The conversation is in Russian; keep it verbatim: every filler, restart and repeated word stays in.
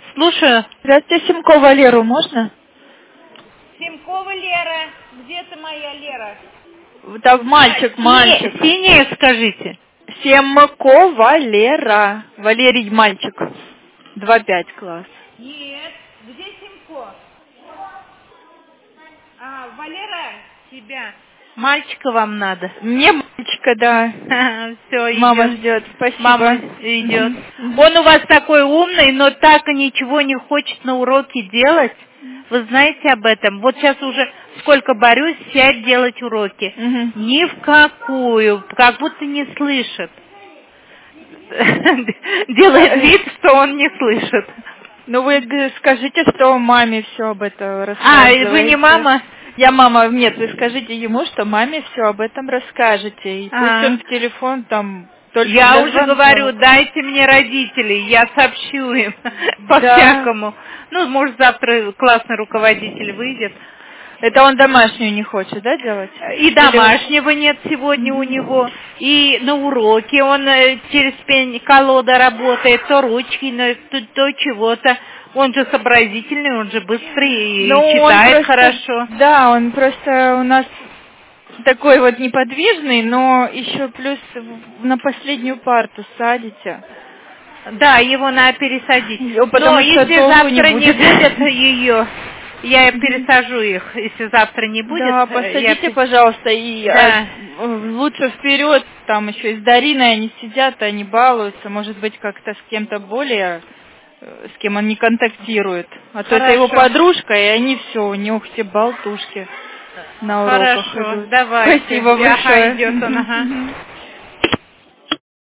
Слушаю. Здравствуйте, Семко Валеру можно? Семкова Лера. Где ты, моя Лера? Так, мальчик, А, мальчик. Синее, синее скажите. Семко Валера. Валерий мальчик. два пять класс. Нет. Где Семко? А, Валера, тебя. Мальчика вам надо. Мне мальчика, да. Все, Мама идет. ждет. Спасибо. Мама идет. Он у вас такой умный, но так и ничего не хочет на уроке делать. Вы знаете об этом? Вот сейчас уже сколько борюсь, сядь делать уроки. Мгм. Ни в какую, как будто не слышит. Делает вид, что он не слышит. Ну вы г- скажите, что маме все об этом А, рассказываете. и вы не мама? Я мама, нет, вы скажите ему, что маме все об этом расскажете. И пусть А. он в телефон там только Я для уже звонков. говорю, дайте мне родителей, я сообщу им Да. по-всякому. Ну, может, завтра классный руководитель выйдет. Это он домашнюю не хочет, да, делать? И домашнего нет сегодня у него, и на уроке он э, через пень-колода работает, то ручки, но то, то чего-то. Он же сообразительный, он же быстрый и Ну, он читает просто- хорошо. Да, он просто у нас такой вот неподвижный, но еще плюс в- на последнюю парту садите. Да, его надо пересадить. Ну, потому Но что если толку завтра не не будет. будет ее, я пересажу их. Если завтра не будет, Да, э, посадите, я... пожалуйста, и Да. а, лучше вперед, там еще и с Дариной они сидят, они балуются, может быть, как-то с кем-то более, э, с кем он не контактирует. А то это его Хорошо. подружка, и они все, у них все болтушки на уроках Хорошо, идут. давайте. Спасибо Ага, большое. идет он, ага.